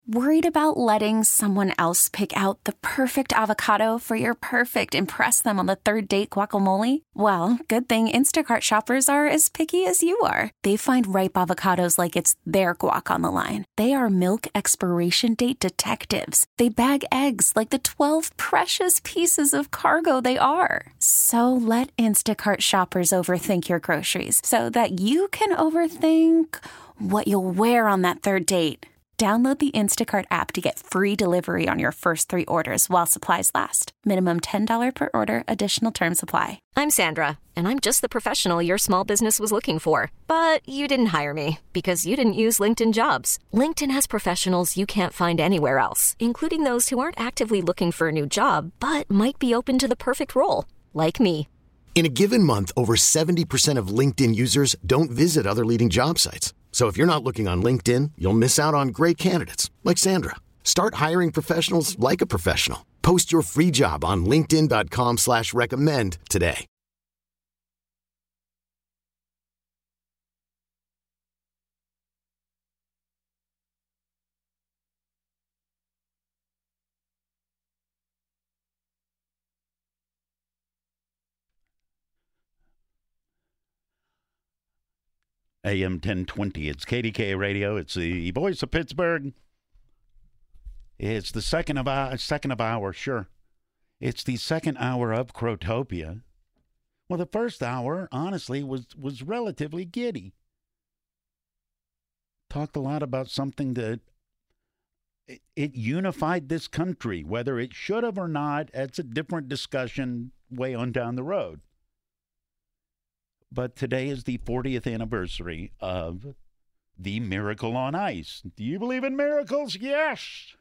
Worried about letting someone else pick out the perfect avocado for your perfect impress them on the third date guacamole? Well, good thing Instacart shoppers are as picky as you are. They find ripe avocados like it's their guac on the line. They are milk expiration date detectives. They bag eggs like the 12 precious pieces of cargo they are. So let Instacart shoppers overthink your groceries so that you can overthink what you'll wear on that third date. Download the Instacart app to get free delivery on your first 3 orders while supplies last. Minimum $10 per order. Additional terms apply. I'm Sandra, and I'm just the professional your small business was looking for. But you didn't hire me because you didn't use LinkedIn Jobs. LinkedIn has professionals you can't find anywhere else, including those who aren't actively looking for a new job, but might be open to the perfect role, like me. In a given month, over 70% of LinkedIn users don't visit other leading job sites. So if you're not looking on LinkedIn, you'll miss out on great candidates like Sandra. Start hiring professionals like a professional. Post your free job on linkedin.com/recommend today. AM 1020. It's KDKA Radio. It's the voice of Pittsburgh. It's the second of hour, sure. It's the second hour of Crotopia. Well, the first hour, honestly, was relatively giddy. Talked a lot about something that it unified this country. Whether it should have or not, that's a different discussion way on down the road. But today is the 40th anniversary of the Miracle on Ice. Do you believe in miracles? Yes.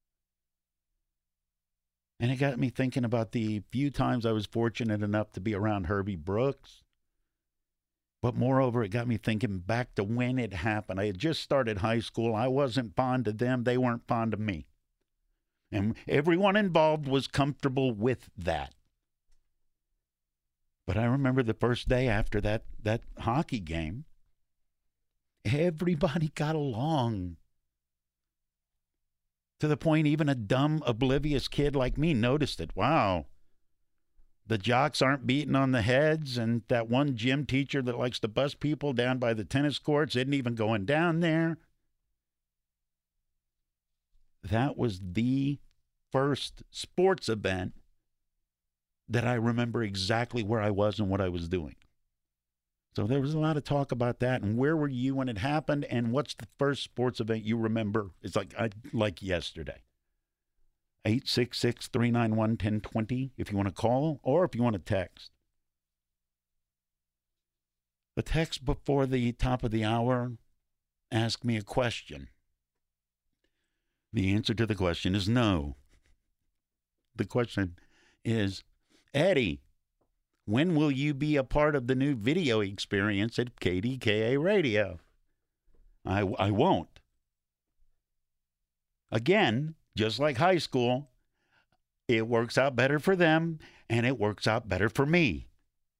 And it got me thinking about the few times I was fortunate enough to be around Herbie Brooks. But moreover, it got me thinking back to when it happened. I had just started high school. I wasn't fond of them. They weren't fond of me. And everyone involved was comfortable with that. But I remember the first day after that hockey game, everybody got along. To the point even a dumb, oblivious kid like me noticed it. Wow. The jocks aren't beating on the heads, and that one gym teacher that likes to bust people down by the tennis courts isn't even going down there. That was the first sports event that I remember exactly where I was and what I was doing. So there was a lot of talk about that, and where were you when it happened, and what's the first sports event you remember? It's like yesterday. 866-391-1020 if you want to call or if you want to text. The text before the top of the hour asked me a question. The answer to the question is no. The question is, Eddie, when will you be a part of the new video experience at KDKA Radio? I won't. Again, just like high school, it works out better for them, and it works out better for me.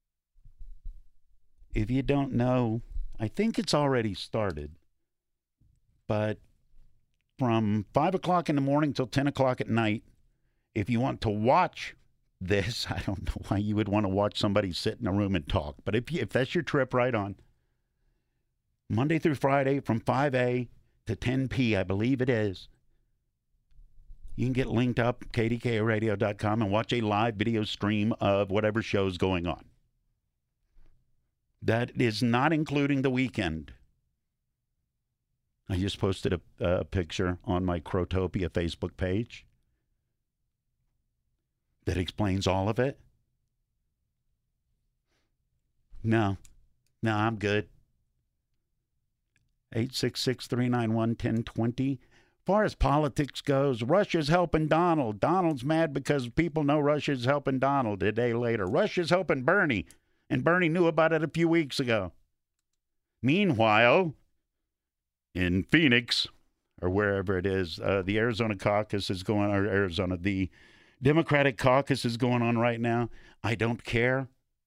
If you don't know, I think it's already started. But from 5 o'clock in the morning till 10 o'clock at night, if you want to watch this, I don't know why you would want to watch somebody sit in a room and talk, but if that's your trip, right on. Monday through Friday from 5A to 10P, I believe it is. You can get linked up at kdkaradio.com and watch a live video stream of whatever show's going on. That is not including the weekend. I just posted a picture on my Crotopia Facebook page that explains all of it. No, I'm good. 866-391-1020. As far as politics goes, Russia's helping Donald. Donald's mad because people know Russia's helping Donald a day later. Russia's helping Bernie, and Bernie knew about it a few weeks ago. Meanwhile, in Phoenix, or wherever it is, the Arizona caucus is going, the Democratic caucus is going on right now. I don't care.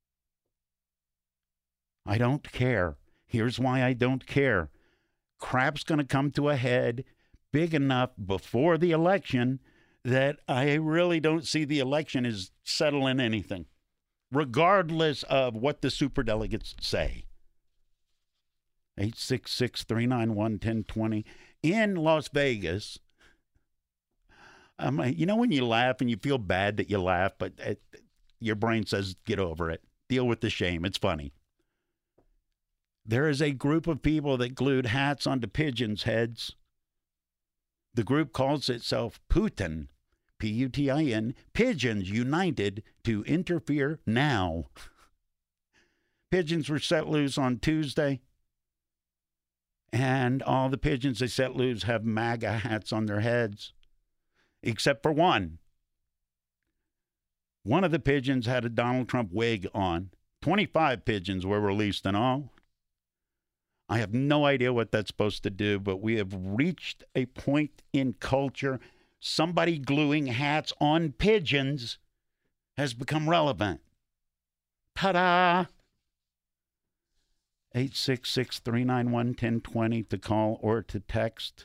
I don't care. Here's why I don't care. Crap's going to come to a head. big enough before the election that I really don't see the election as settling anything, regardless of what the superdelegates say. 866-391-1020 in Las Vegas. You know when you laugh and you feel bad that you laugh, but your brain says, get over it. Deal with the shame. It's funny. There is a group of people that glued hats onto pigeons' heads. The group calls itself Putin, P-U-T-I-N, Pigeons United to Interfere Now. Pigeons were set loose on Tuesday, and all the pigeons they set loose have MAGA hats on their heads, except for one. One of the pigeons had a Donald Trump wig on. 25 pigeons were released in all. I have no idea what that's supposed to do, but we have reached a point in culture. Somebody gluing hats on pigeons has become relevant. Ta-da! 866-391-1020 to call or to text.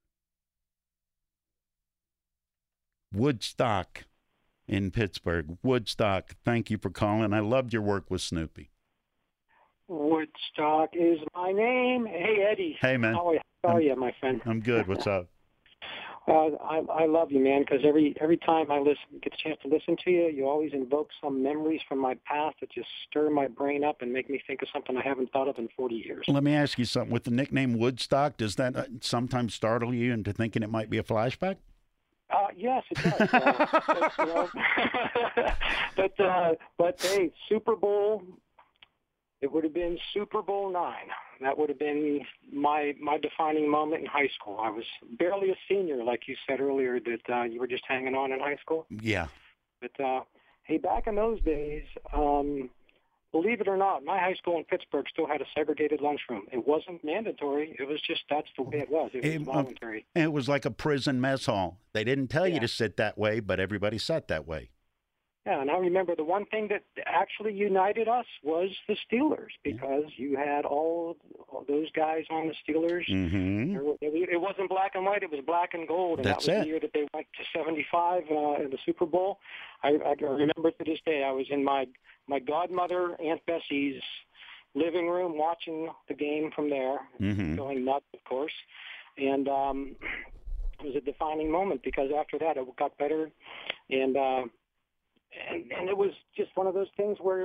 Woodstock in Pittsburgh. Woodstock, thank you for calling. I loved your work with Snoopy. Woodstock is my name. Hey, Eddie. Hey, man. How are you, my friend? I'm good. What's up? I love you, man, because every time I get a chance to listen to you, you always invoke some memories from my past that just stir my brain up and make me think of something I haven't thought of in 40 years. Let me ask you something. With the nickname Woodstock, does that sometimes startle you into thinking it might be a flashback? Yes, it does. But hey, Super Bowl. It would have been Super Bowl 9. That would have been my defining moment in high school. I was barely a senior, like you said earlier, that you were just hanging on in high school. Yeah. But, hey, back in those days, believe it or not, my high school in Pittsburgh still had a segregated lunchroom. It wasn't mandatory. It was just that's the way it was. It was voluntary. It was like a prison mess hall. They didn't tell you to sit that way, but everybody sat that way. Yeah, and I remember the one thing that actually united us was the Steelers, because you had all those guys on the Steelers. Mm-hmm. It wasn't black and white; it was black and gold, and That's that was it. the year that they went to 75 in the Super Bowl. I remember to this day. I was in my godmother, Aunt Bessie's living room watching the game from there, going nuts, of course, and it was a defining moment because after that it got better, and it was just one of those things where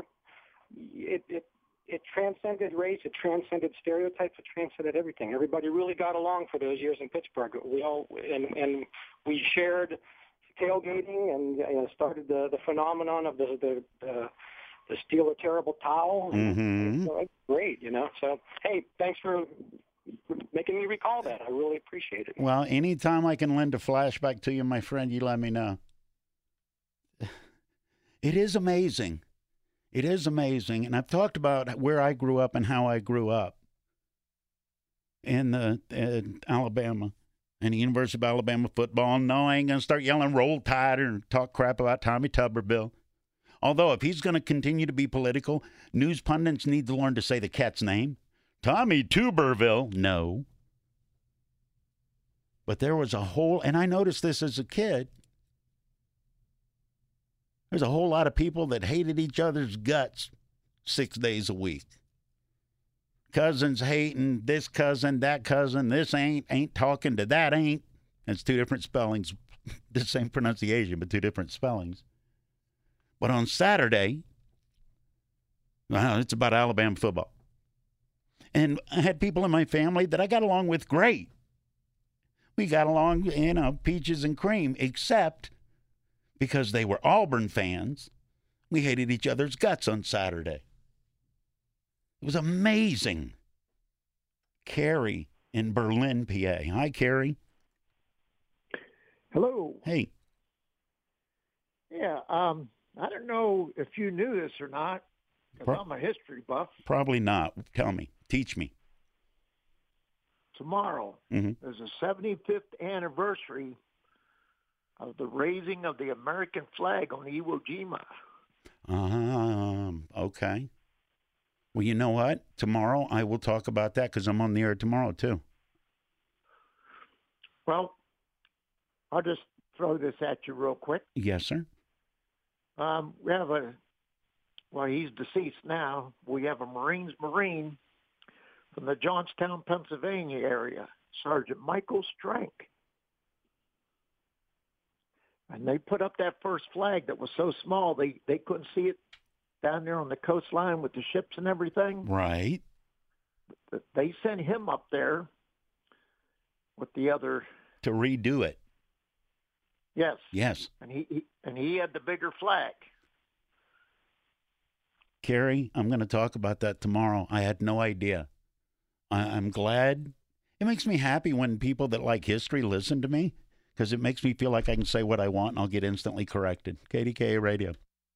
it transcended race, it transcended stereotypes, it transcended everything. Everybody really got along for those years in Pittsburgh. We all and we shared tailgating and started the phenomenon of the steal a terrible towel. Mm-hmm. So it's great, So hey, thanks for making me recall that. I really appreciate it. Well, anytime I can lend a flashback to you, my friend, you let me know. It is amazing. It is amazing. And I've talked about where I grew up and how I grew up in Alabama and the University of Alabama football. No, I ain't going to start yelling Roll Tide or talk crap about Tommy Tuberville. Although if he's going to continue to be political, news pundits need to learn to say the cat's name. Tommy Tuberville. No. But there was a whole, and I noticed this as a kid, there's a whole lot of people that hated each other's guts 6 days a week. Cousins hating this cousin, that cousin, this ain't talking to that ain't. It's two different spellings, the same pronunciation, but two different spellings. But on Saturday, it's about Alabama football. And I had people in my family that I got along with great. We got along, peaches and cream, except because they were Auburn fans, we hated each other's guts on Saturday. It was amazing. Carrie in Berlin, PA. Hi, Carrie. Hello. Hey. Yeah, I don't know if you knew this or not, because I'm a history buff. Probably not. Tell me. Teach me. Tomorrow is the 75th anniversary of the raising of the American flag on Iwo Jima. Okay. Well, you know what? Tomorrow I will talk about that because I'm on the air tomorrow, too. Well, I'll just throw this at you real quick. Yes, sir. We have he's deceased now. We have a Marine from the Johnstown, Pennsylvania area, Sergeant Michael Strank. And they put up that first flag that was so small they couldn't see it down there on the coastline with the ships and everything. Right. They sent him up there with the other to redo it. Yes. Yes. And he had the bigger flag. Kerry, I'm going to talk about that tomorrow. I had no idea. I'm glad. It makes me happy when people that like history listen to me, because it makes me feel like I can say what I want and I'll get instantly corrected. KDKA Radio.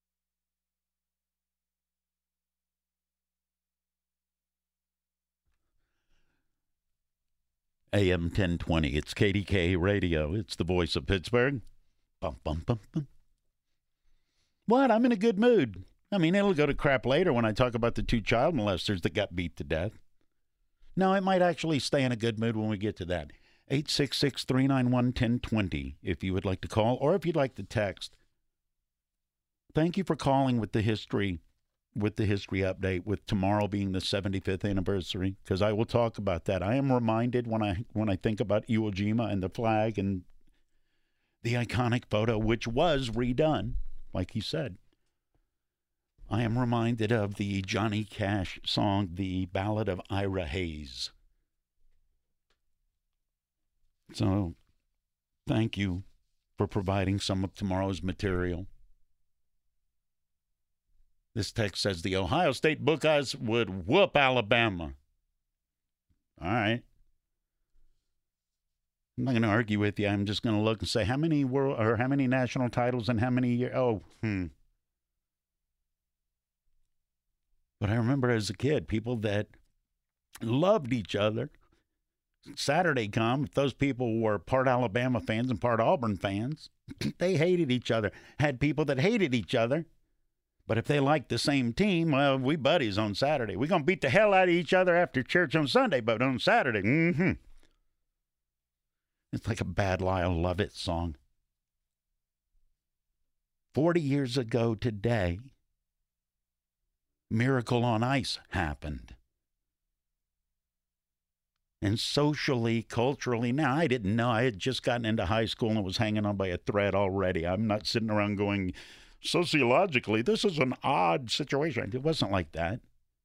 AM 1020. It's KDKA Radio. It's the voice of Pittsburgh. Bum, bum, bum, bum. What? I'm in a good mood. I mean, it'll go to crap later when I talk about the 2 child molesters that got beat to death. No, it might actually stay in a good mood when we get to that. 866-391-1020 if you would like to call or if you'd like to text. Thank you for calling with the history update, with tomorrow being the 75th anniversary, because I will talk about that. I am reminded when I think about Iwo Jima and the flag and the iconic photo, which was redone, like he said. I am reminded of the Johnny Cash song, The Ballad of Ira Hayes. So, thank you for providing some of tomorrow's material. This text says the Ohio State Buckeyes would whoop Alabama. All right. I'm not going to argue with you. I'm just going to look and say how many national titles and how many years. But I remember as a kid, people that loved each other. Saturday come, if those people were part Alabama fans and part Auburn fans, they hated each other. Had people that hated each other. But if they liked the same team, well, we buddies on Saturday. We're going to beat the hell out of each other after church on Sunday, but on Saturday, It's like a Bad Lyle Lovett song. 40 years ago today, Miracle on Ice happened. And socially, culturally, now I didn't know. I had just gotten into high school and was hanging on by a thread already. I'm not sitting around going, sociologically, this is an odd situation. It wasn't like that.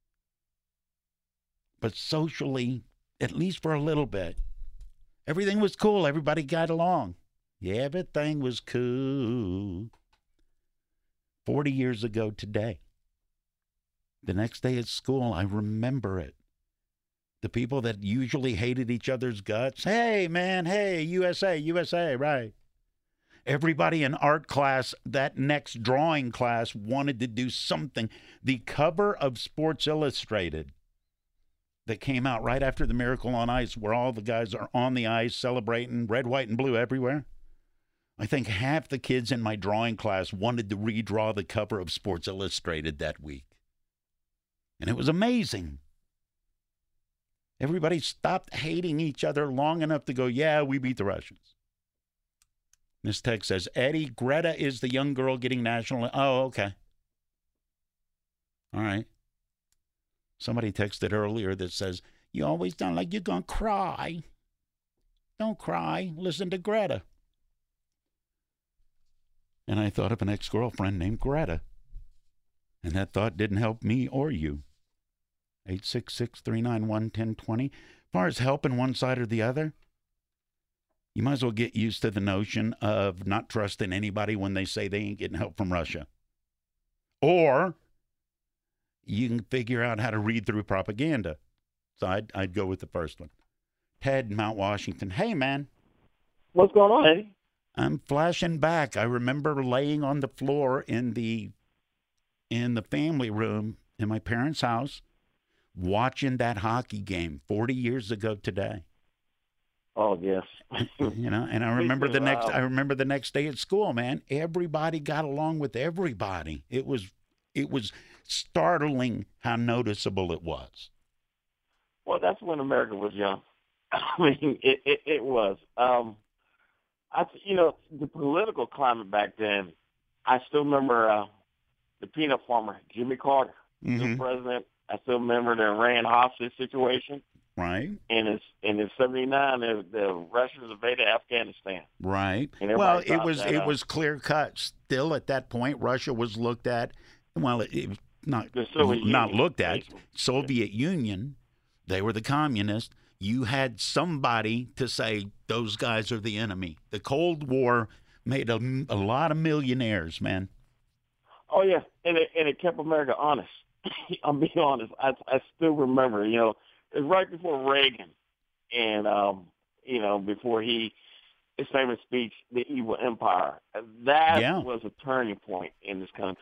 But socially, at least for a little bit, everything was cool. Everybody got along. Yeah, everything was cool. 40 years ago today. The next day at school, I remember it. The people that usually hated each other's guts, hey, man, hey, USA, USA, right. Everybody in art class, that next drawing class, wanted to do something. The cover of Sports Illustrated that came out right after the Miracle on Ice, where all the guys are on the ice celebrating, red, white, and blue everywhere. I think half the kids in my drawing class wanted to redraw the cover of Sports Illustrated that week. And it was amazing. Everybody stopped hating each other long enough to go, yeah, we beat the Russians. This text says, Eddie, Greta is the young girl getting national. Oh, okay. All right. Somebody texted earlier that says, you always sound like you're going to cry. Don't cry. Listen to Greta. And I thought of an ex-girlfriend named Greta. And that thought didn't help me or you. 866-391-1020. As far as helping one side or the other, you might as well get used to the notion of not trusting anybody when they say they ain't getting help from Russia. Or you can figure out how to read through propaganda. So I'd go with the first one. Ted in Mount Washington. Hey, man. What's going on, Eddie? I'm flashing back. I remember laying on the floor in the family room in my parents' house watching that hockey game 40 years ago today. Oh, yes. You know, and I remember the next day at school, man, everybody got along with everybody. It was startling how noticeable it was. Well, that's when America was young. I mean, it was. The political climate back then, I still remember the peanut farmer, Jimmy Carter, the president. I still remember the Iran hostage situation. Right. And in 79, the Russians invaded Afghanistan. Right. Well, it was clear cut. Still at that point, Russia was looked at. Well, it was not looked at. Basically. Soviet Union, they were the communists. You had somebody to say those guys are the enemy. The Cold War made a lot of millionaires, man. Oh yeah, and it kept America honest. I'm being honest. I still remember. It was right before Reagan, and before his famous speech, "The Evil Empire." That was a turning point in this country.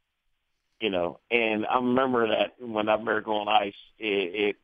And I remember that when America on Ice, it's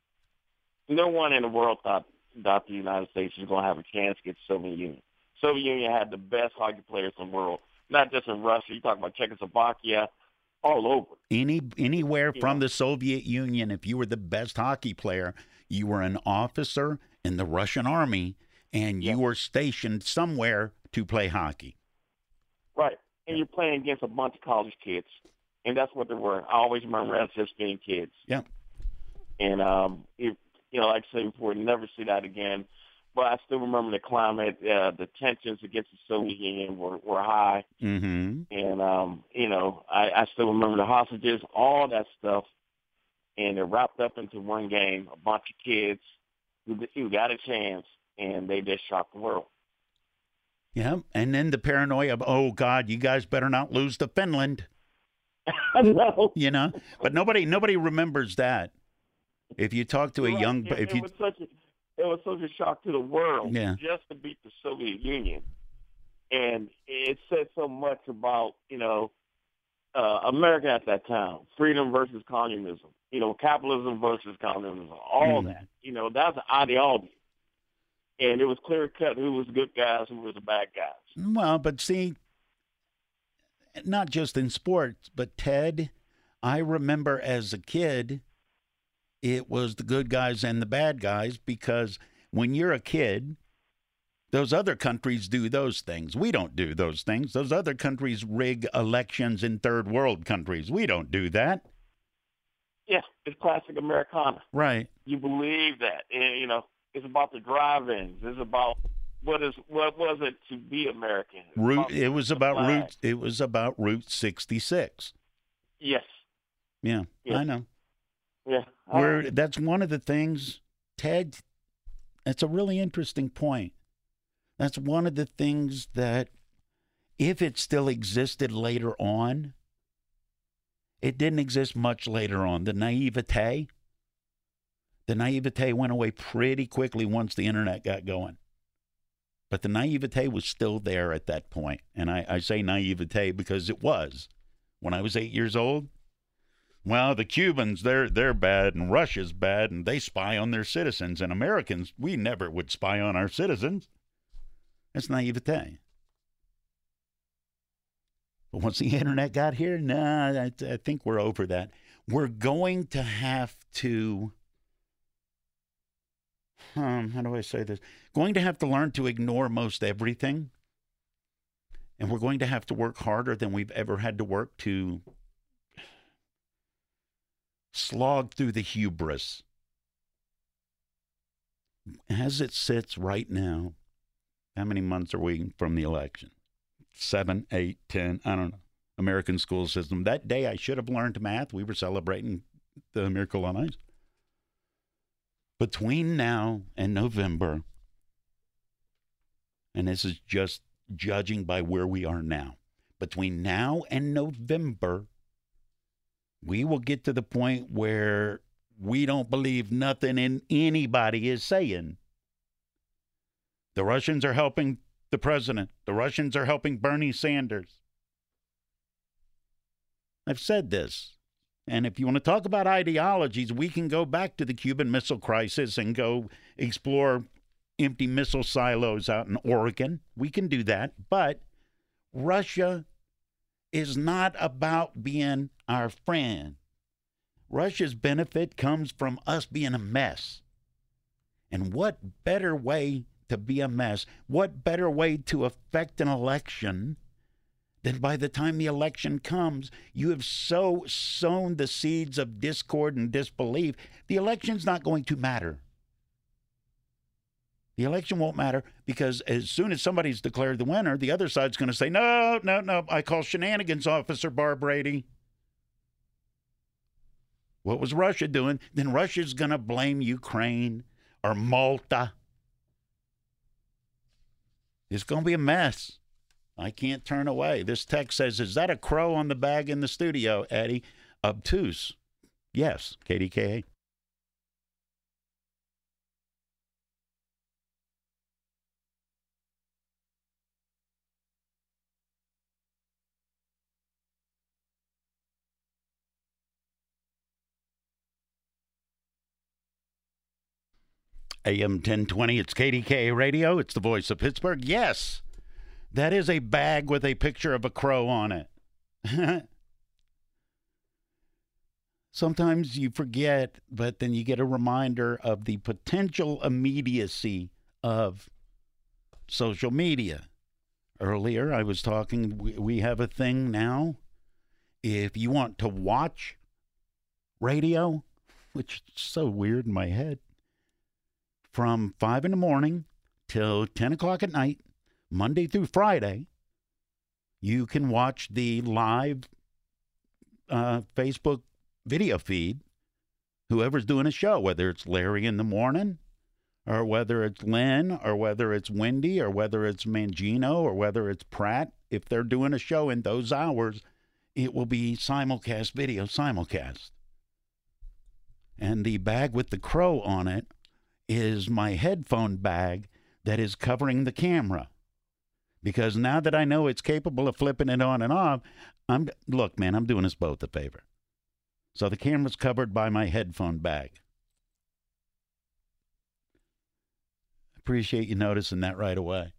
no one in the world thought the United States was going to have a chance against the Soviet Union. Soviet Union had the best hockey players in the world, not just in Russia. You talk about Czechoslovakia, all over. Anywhere from the Soviet Union, if you were the best hockey player, you were an officer in the Russian army, and you were stationed somewhere to play hockey. Right. And you're playing against a bunch of college kids, and that's what they were. I always remember as just being kids. Yeah. And, like I said before, never see that again. But I still remember the climate, the tensions against the Soviet Union were high. Mm-hmm. And, I still remember the hostages, all that stuff. And it wrapped up into one game, a bunch of kids who got a chance, and they just shocked the world. Yeah, and then the paranoia of, oh, God, you guys better not lose to Finland. No. But nobody remembers that. If you talk to a young... It was such a shock to the world just to beat the Soviet Union. And it said so much about, America at that time, freedom versus communism, capitalism versus communism, all that. That's an ideology. And it was clear cut who was the good guys, who was the bad guys. Well, but see, not just in sports, but Ted, I remember as a kid, it was the good guys and the bad guys, because when you're a kid, those other countries do those things. We don't do those things. Those other countries rig elections in third world countries. We don't do that. Yeah, it's classic Americana. Right. You believe that. And, it's about the drive-ins. It's about what was it to be American. It was about Route 66. Yes. Yeah, I know. Yeah. That's one of the things, Ted, that's a really interesting point. That's one of the things that, if it still existed later on, it didn't exist much later on. The naivete went away pretty quickly once the internet got going. But the naivete was still there at that point. And I say naivete because it was. When I was 8 years old, well, the Cubans, they're bad, and Russia's bad, and they spy on their citizens. And Americans, we never would spy on our citizens. That's naivete. But once the internet got here, I think we're over that. We're going to have to, how do I say this? Going to have to learn to ignore most everything. And we're going to have to work harder than we've ever had to work to slog through the hubris. As it sits right now, how many months are we from the election? 7, 8, 10, I don't know. American school system. That day I should have learned math. We were celebrating the Miracle on Ice. Between now and November, and this is just judging by where we are now, between now and November, we will get to the point where we don't believe nothing anybody is saying. The Russians are helping the president. The Russians are helping Bernie Sanders. I've said this. And if you want to talk about ideologies, we can go back to the Cuban Missile Crisis and go explore empty missile silos out in Oregon. We can do that. But Russia is not about being our friend. Russia's benefit comes from us being a mess. And what better way to be a mess. What better way to affect an election than by the time the election comes, you have so sown the seeds of discord and disbelief, the election's not going to matter. The election won't matter because as soon as somebody's declared the winner, the other side's going to say, no, I call shenanigans, Officer Barr Brady. What was Russia doing? Then Russia's going to blame Ukraine or Malta. It's going to be a mess. I can't turn away. This text says, is that a crow on the bag in the studio, Eddie? Obtuse. Yes, KDKA. AM 1020, it's KDKA Radio. It's the voice of Pittsburgh. Yes, that is a bag with a picture of a crow on it. Sometimes you forget, but then you get a reminder of the potential immediacy of social media. Earlier, I was talking, we have a thing now. If you want to watch radio, which is so weird in my head, from 5 in the morning till 10 o'clock at night, Monday through Friday, you can watch the live Facebook video feed, whoever's doing a show, whether it's Larry in the morning, or whether it's Lynn, or whether it's Wendy, or whether it's Mangino, or whether it's Pratt. If they're doing a show in those hours, it will be simulcast video, simulcast. And the bag with the crow on it is my headphone bag that is covering the camera. Because now that I know it's capable of flipping it on and off, look, man, I'm doing us both a favor. So the camera's covered by my headphone bag. Appreciate you noticing that right away.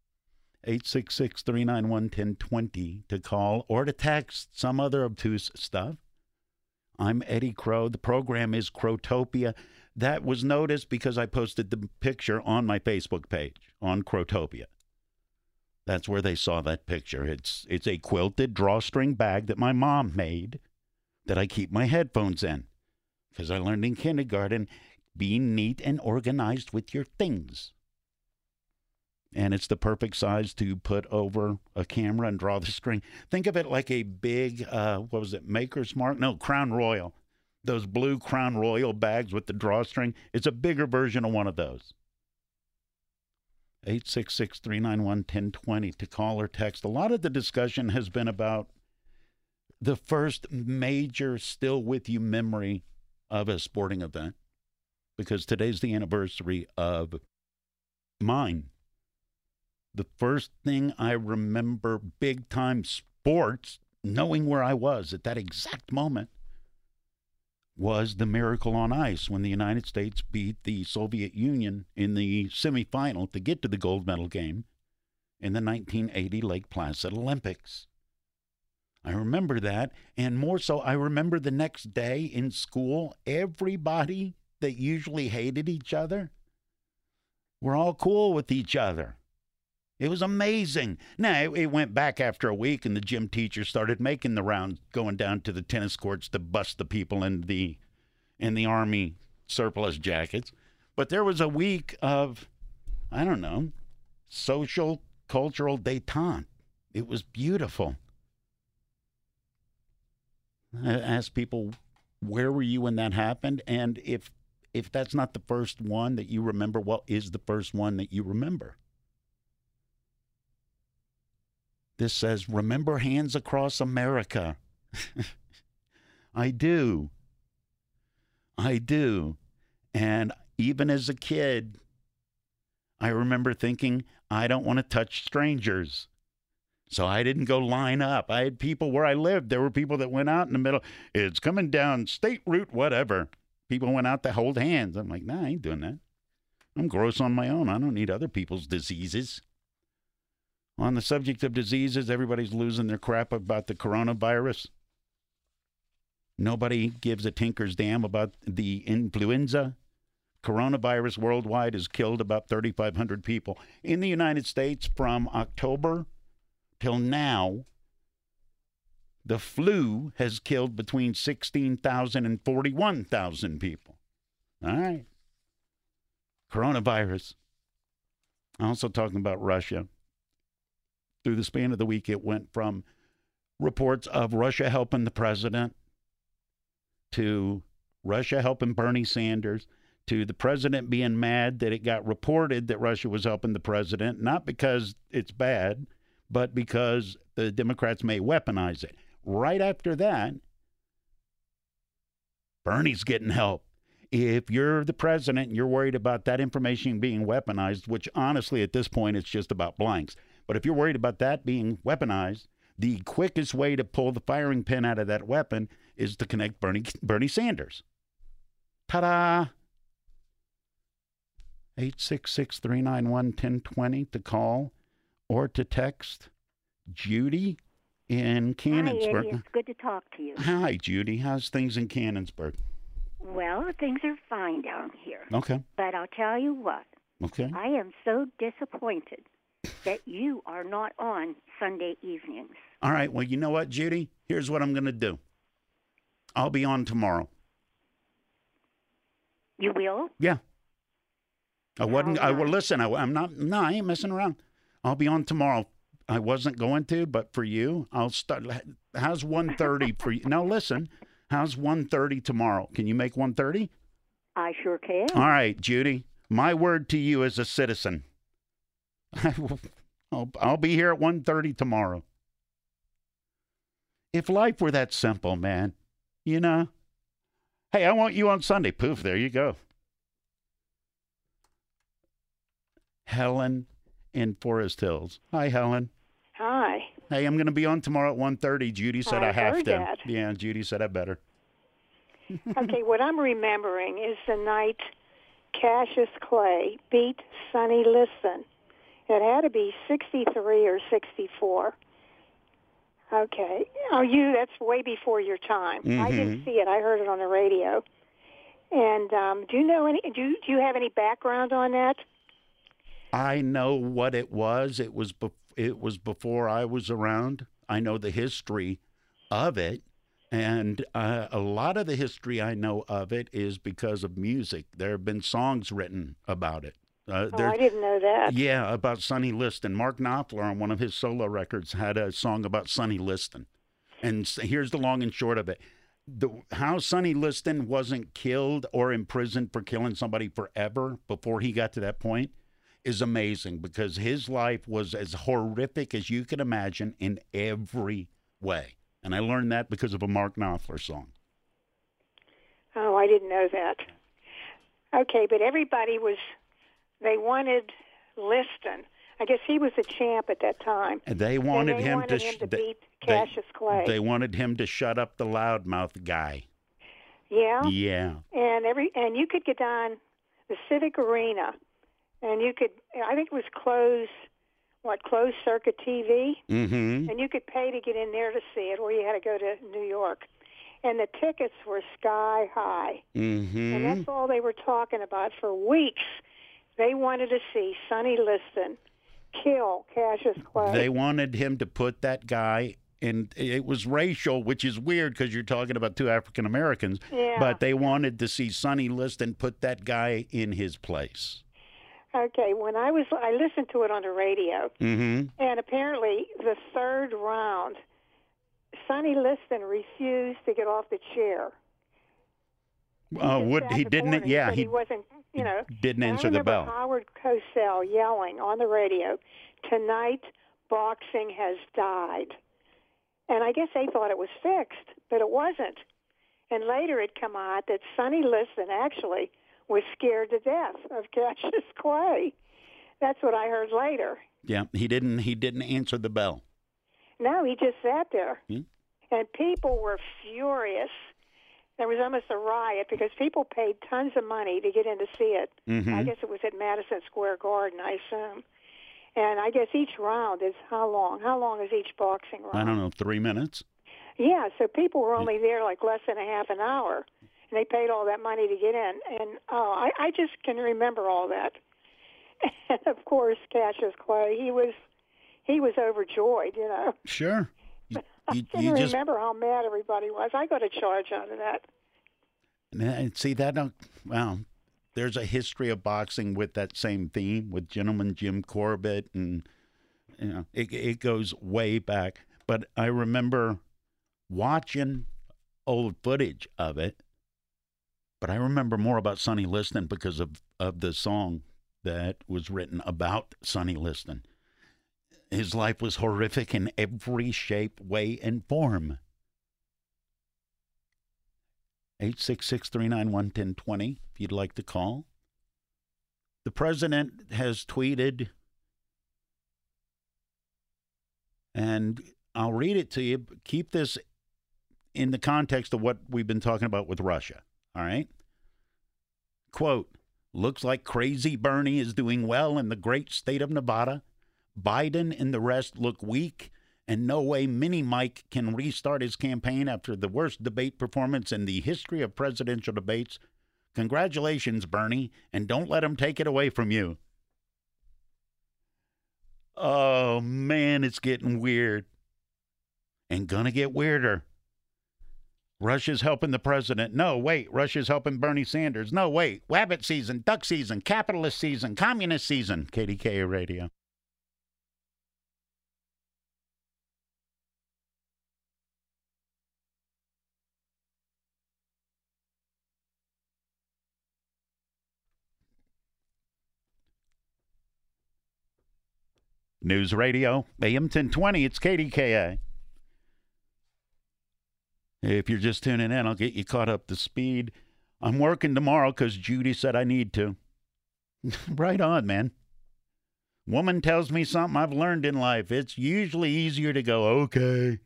866-391-1020 to call or to text some other obtuse stuff. I'm Eddie Crow. The program is Crowtopia. That was noticed because I posted the picture on my Facebook page on Crowtopia. That's where they saw that picture. It's a quilted drawstring bag that my mom made that I keep my headphones in because I learned in kindergarten, be neat and organized with your things. And it's the perfect size to put over a camera and draw the string. Think of it like a big, Maker's Mark? No, Crown Royal. Those blue Crown Royal bags with the drawstring. It's a bigger version of one of those. 866-391-1020 to call or text. A lot of the discussion has been about the first major still with you memory of a sporting event, because today's the anniversary of mine. The first thing I remember big time sports, knowing where I was at that exact moment, was the Miracle on Ice when the United States beat the Soviet Union in the semifinal to get to the gold medal game in the 1980 Lake Placid Olympics. I remember that, and more so, I remember the next day in school, everybody that usually hated each other were all cool with each other. It was amazing. Now, it went back after a week, and the gym teacher started making the rounds, going down to the tennis courts to bust the people in the Army surplus jackets. But there was a week of, I don't know, social, cultural détente. It was beautiful. I asked people, where were you when that happened? And if that's not the first one that you remember, what is the first one that you remember? This says, remember Hands Across America. I do. And even as a kid, I remember thinking, I don't want to touch strangers. So I didn't go line up. I had people where I lived. There were people that went out in the middle. It's coming down State Route, whatever. People went out to hold hands. I'm like, nah, I ain't doing that. I'm gross on my own. I don't need other people's diseases. On the subject of diseases, everybody's losing their crap about the coronavirus. Nobody gives a tinker's damn about the influenza. coronavirus worldwide has killed about 3,500 people. In the United States, from October till now, the flu has killed between 16,000 and 41,000 people. All right. Coronavirus. Also talking about Russia. Through the span of the week, it went from reports of Russia helping the president to Russia helping Bernie Sanders to the president being mad that it got reported that Russia was helping the president, not because it's bad, but because the Democrats may weaponize it. Right after that, Bernie's getting help. If you're the president and you're worried about that information being weaponized, which honestly at this point it's just about blanks, but if you're worried about that being weaponized, the quickest way to pull the firing pin out of that weapon is to connect Bernie Sanders. Ta-da! 866-391-1020 to call or to text Judy in Cannonsburgh. Hi, Eddie. It's good to talk to you. Hi, Judy. How's things in Cannonsburgh? Well, things are fine down here. Okay. But I'll tell you what. Okay. I am so disappointed that you are not on Sunday evenings. All right. Well, you know what, Judy? Here's what I'm going to do. I'll be on tomorrow. You will? Yeah. I will listen. I'm not. No, I ain't messing around. I'll be on tomorrow. I wasn't going to, but for you, I'll start. How's 1:30 for you? Now listen. How's 1:30 tomorrow? Can you make 1:30? I sure can. All right, Judy. My word to you as a citizen. I'll be here at 1:30 tomorrow. If life were that simple, man, you know. Hey, I want you on Sunday. Poof, there you go. Helen in Forest Hills. Hi, Helen. Hi. Hey, I'm going to be on tomorrow at 1:30. Judy said I have heard to. That. Yeah, Judy said I better. Okay, what I'm remembering is the night Cassius Clay beat Sonny Liston. It had to be 63 or 64. Okay. That's way before your time. Mm-hmm. I didn't see it. I heard it on the radio. And do you have any background on that? I know what it was. It was before I was around. I know the history of it. And a lot of the history I know of it is because of music. There have been songs written about it. I didn't know that. Yeah, about Sonny Liston. Mark Knopfler on one of his solo records had a song about Sonny Liston. And here's the long and short of it. How Sonny Liston wasn't killed or imprisoned for killing somebody forever before he got to that point is amazing, because his life was as horrific as you could imagine in every way. And I learned that because of a Mark Knopfler song. Oh, I didn't know that. Okay, but they wanted Liston. I guess he was a champ at that time. And they wanted him to beat Cassius Clay. They wanted him to shut up the loudmouth guy. Yeah? Yeah. And you could get on the Civic Arena, and you could, I think it was closed circuit TV? Mm-hmm. And you could pay to get in there to see it, or you had to go to New York. And the tickets were sky high. Mm-hmm. And that's all they were talking about for weeks. They wanted to see Sonny Liston kill Cassius Clay. They wanted him to put that guy in. It was racial, which is weird because you're talking about two African Americans. Yeah. But they wanted to see Sonny Liston put that guy in his place. Okay, I listened to it on the radio, mm-hmm. and apparently the third round, Sonny Liston refused to get off the chair. He didn't? Yeah, he wasn't. Didn't answer the bell. Howard Cosell yelling on the radio, "Tonight, boxing has died," and I guess they thought it was fixed, but it wasn't. And later it came out that Sonny Liston actually was scared to death of Cassius Clay. That's what I heard later. Yeah, he didn't answer the bell. No, he just sat there. Hmm? And people were furious. There was almost a riot because people paid tons of money to get in to see it. Mm-hmm. I guess it was at Madison Square Garden, I assume. And I guess each round is how long? How long is each boxing round? I don't know, 3 minutes? Yeah, so people were only there like less than a half an hour. and they paid all that money to get in. And I just can remember all that. And of course, Cassius Clay, he was overjoyed, you know. Sure. I can remember how mad everybody was. I got a charge out of that. And see that? Well, there's a history of boxing with that same theme with Gentleman Jim Corbett, and you know it goes way back. But I remember watching old footage of it. But I remember more about Sonny Liston because of the song that was written about Sonny Liston. His life was horrific in every shape, way, and form. 866-391-1020 if you'd like to call. The president has tweeted, and I'll read it to you. Keep this in the context of what we've been talking about with Russia, all right? Quote, looks like Crazy Bernie is doing well in the great state of Nevada. Biden and the rest look weak, and no way Mini Mike can restart his campaign after the worst debate performance in the history of presidential debates. Congratulations, Bernie, and don't let him take it away from you. Oh, man, it's getting weird. And gonna get weirder. Russia's helping the president. No, wait, Russia's helping Bernie Sanders. No, wait, Wabbit season, duck season, capitalist season, communist season. KDKA Radio. News Radio, AM 1020, it's KDKA. If you're just tuning in, I'll get you caught up to speed. I'm working tomorrow because Judy said I need to. Right on, man. Woman tells me something I've learned in life. It's usually easier to go, okay.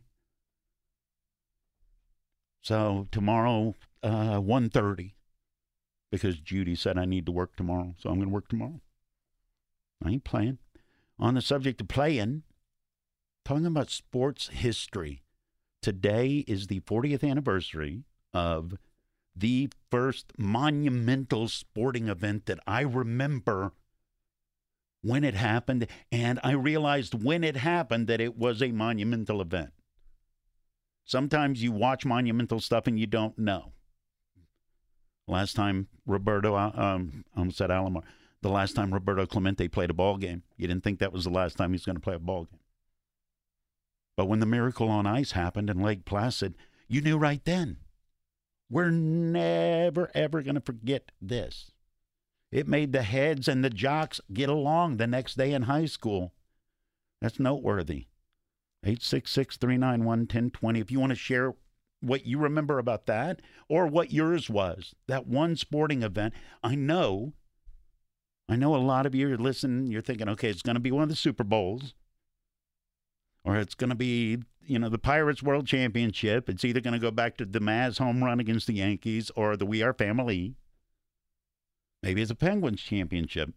So tomorrow, 1:30, because Judy said I need to work tomorrow. So I'm going to work tomorrow. I ain't playing. On the subject of playing, talking about sports history. Today is the 40th anniversary of the first monumental sporting event that I remember when it happened, and I realized when it happened that it was a monumental event. Sometimes you watch monumental stuff and you don't know. Last time Roberto, I almost said Alomar, the last time Roberto Clemente played a ball game, you didn't think that was the last time he was going to play a ball game. But when the Miracle on Ice happened in Lake Placid, you knew right then. We're never, ever going to forget this. It made the heads and the jocks get along the next day in high school. That's noteworthy. 866-391-1020. If you want to share what you remember about that or what yours was, that one sporting event. I know a lot of you are listening. You're thinking, okay, it's going to be one of the Super Bowls. Or it's going to be, the Pirates World Championship. It's either going to go back to the Maz home run against the Yankees or the We Are Family. Maybe it's a Penguins championship.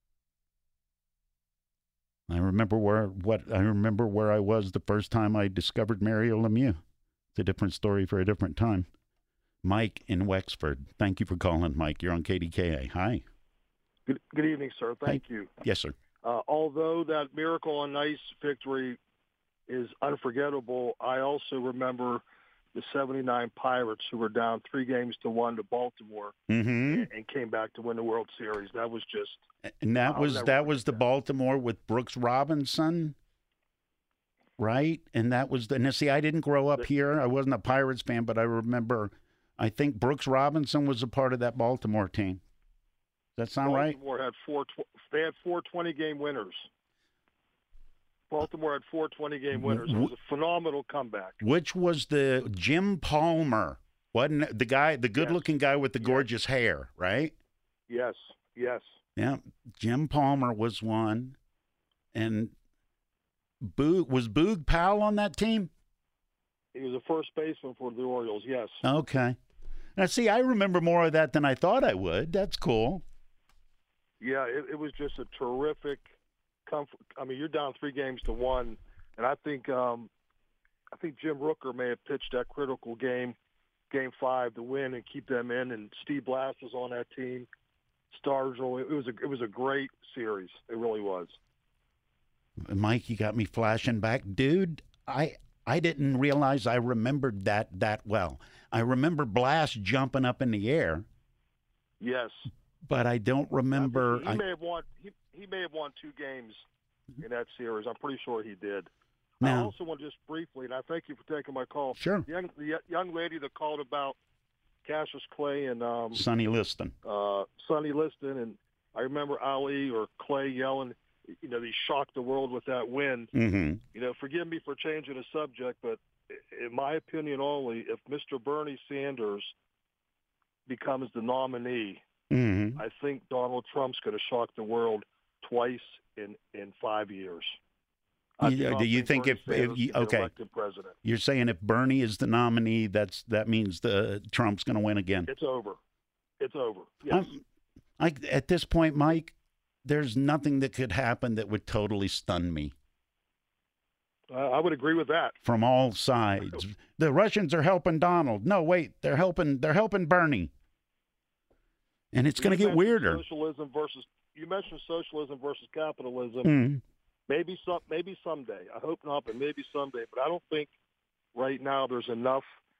I remember where I was the first time I discovered Mario Lemieux. It's a different story for a different time. Mike in Wexford. Thank you for calling, Mike. You're on KDKA. Hi. Good evening, sir. Thank you. Yes, sir. Although that Miracle on Ice victory is unforgettable, I also remember the 79 Pirates who were down 3-1 to Baltimore and came back to win the World Series. That was just and that was the Baltimore with Brooks Robinson, right? And that was the see, I didn't grow up here. I wasn't a Pirates fan, but I remember I think Brooks Robinson was a part of that Baltimore team. Does that sound right? Baltimore had they had 4 20-game winners. Baltimore had 4 20-game winners. It was a phenomenal comeback. Which was the Jim Palmer, wasn't it? The guy, the good-looking guy with the gorgeous hair, right? Yes. Yeah, Jim Palmer was one. And was Boog Powell on that team? He was a first baseman for the Orioles, yes. Okay. Now, see, I remember more of that than I thought I would. That's cool. Yeah, it was just a terrific comfort. I mean, you're down 3-1, and I think Jim Rooker may have pitched that critical game Game 5 to win and keep them in. And Steve Blass was on that team. Stargell. It was a great series. It really was. Mike, you got me flashing back. Dude, I didn't realize I remembered that well. I remember Blass jumping up in the air. Yes. But I don't remember. He may have won. He may have won 2 games in that series. I'm pretty sure he did. Now, I also want to just briefly, and I thank you for taking my call. Sure. The young lady that called about Cassius Clay and Sonny Liston. Sonny Liston, and I remember Ali or Clay yelling, they shocked the world with that win. Mm-hmm. Forgive me for changing the subject, but in my opinion only, if Mr. Bernie Sanders becomes the nominee, mm-hmm. I think Donald Trump's going to shock the world twice in 5 years. Do you think if okay, president. You're saying if Bernie is the nominee, that means Trump's going to win again? It's over. It's over. Yes. At this point, Mike, there's nothing that could happen that would totally stun me. I would agree with that. From all sides, the Russians are helping Donald. No, wait, they're helping Bernie, and it's going to get weirder. You mentioned socialism versus capitalism. Mm. Maybe someday. I hope not, but maybe someday. But I don't think right now there's enough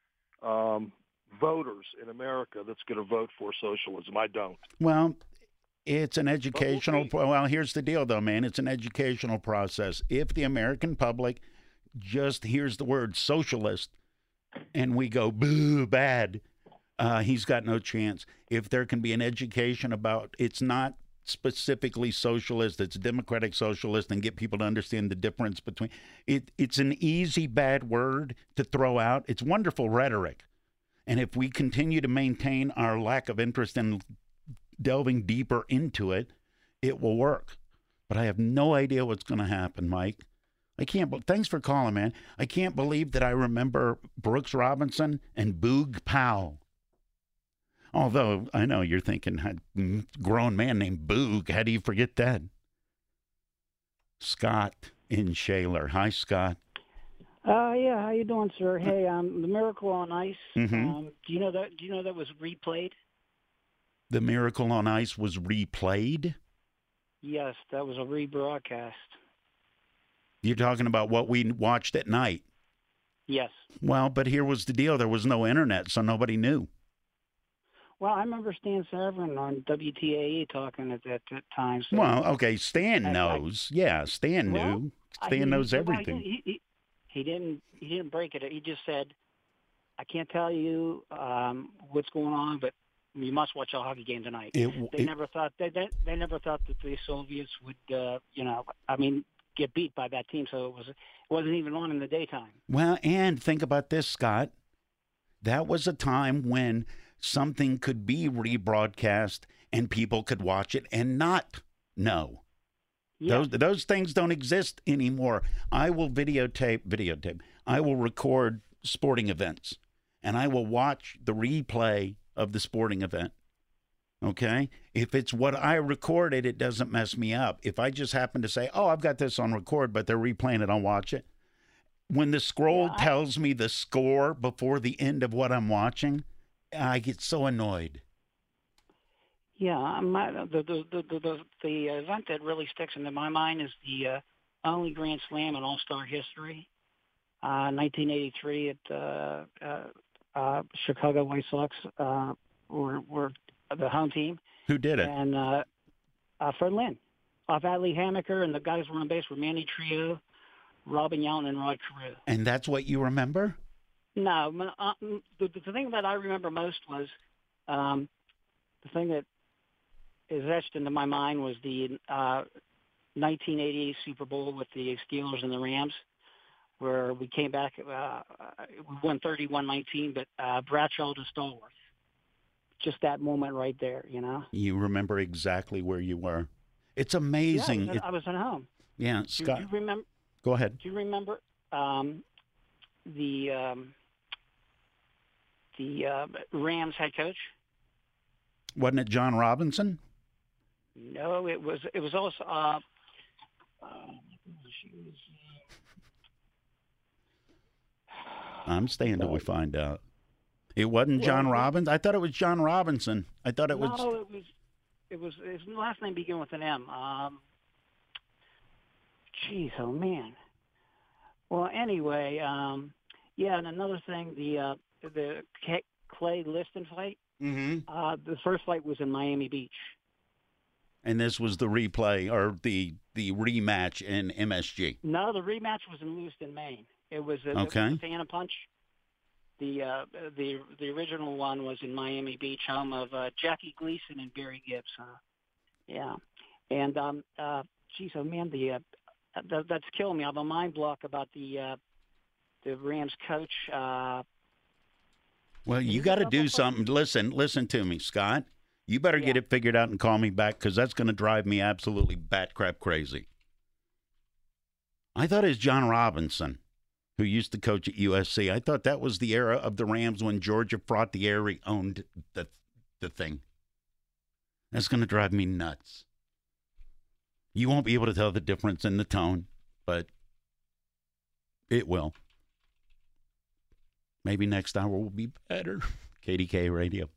voters in America that's going to vote for socialism. I don't. Well, it's an educational. Well, here's the deal, though, man. It's an educational process. If the American public just hears the word socialist and we go boo, bad, he's got no chance. If there can be an education about it's not specifically socialist, it's democratic socialist, and get people to understand the difference between it. It's an easy bad word to throw out. It's wonderful rhetoric. And if we continue to maintain our lack of interest in delving deeper into it, it will work. But I have no idea what's going to happen, Mike. Thanks for calling, man. I can't believe that I remember Brooks Robinson and Boog Powell. Although I know you're thinking, grown man named Boog, how do you forget that? Scott in Shaler. Hi, Scott. Yeah, how you doing, sir? Hey, the Miracle on Ice. Mm-hmm. Do you know that was replayed? The Miracle on Ice was replayed? Yes, that was a rebroadcast. You're talking about what we watched at night? Yes. Well, but here was the deal. There was no internet, so nobody knew. Well, I remember Stan Severin on WTAE talking at that time. So well, okay, Stan knows. Stan knew. Stan knows everything. He didn't break it. He just said, "I can't tell you what's going on, but you must watch a hockey game tonight." They never thought that the Soviets would, get beat by that team. So it wasn't even on in the daytime. Well, and think about this, Scott. That was a time when something could be rebroadcast and people could watch it and not know. Yeah. Those things don't exist anymore. I will videotape. I will record sporting events, and I will watch the replay of the sporting event. Okay? If it's what I recorded, it doesn't mess me up. If I just happen to say, oh, I've got this on record, but they're replaying it, I'll watch it. When the scroll tells me the score before the end of what I'm watching, I get so annoyed. Yeah, the event that really sticks into my mind is the only Grand Slam in All-Star history, 1983 at Chicago White Sox were the home team. Who did it? And Fred Lynn, off Adley Hammaker, and the guys were on base were Manny Trio, Robin Yount, and Rod Carew. And that's what you remember? No, the thing that I remember most was the thing that is etched into my mind was the 1980 Super Bowl with the Steelers and the Rams, where we came back, we won 31-19, but Bradshaw to Stallworth. Just that moment right there, you know? You remember exactly where you were. It's amazing. Yeah, I was at home. Yeah, Scott. Do you remember? Go ahead. Do you remember the Rams head coach? Wasn't it John Robinson? No, it was also I'm staying till we find out. It wasn't John Robbins? I thought it was John Robinson. I thought it was... No, it was his last name began with an M. Jeez, oh man. Well, anyway, yeah, and another thing, the Clay Liston fight. The first fight was in Miami Beach. And this was the replay or the rematch in MSG. No, the rematch was in Lewiston, Maine. It was a Santa Punch. The original one was in Miami Beach, home of Jackie Gleason and Barry Gibbs. Yeah, and geez, oh man, that's killing me. I have a mind block about the Rams coach. Well, you got to do something. Listen to me, Scott. You better get it figured out and call me back, because that's going to drive me absolutely bat crap crazy. I thought it was John Robinson, who used to coach at USC. I thought that was the era of the Rams when Georgia Fratieri owned the thing. That's going to drive me nuts. You won't be able to tell the difference in the tone, but it will. Maybe next hour will be better. KDK Radio.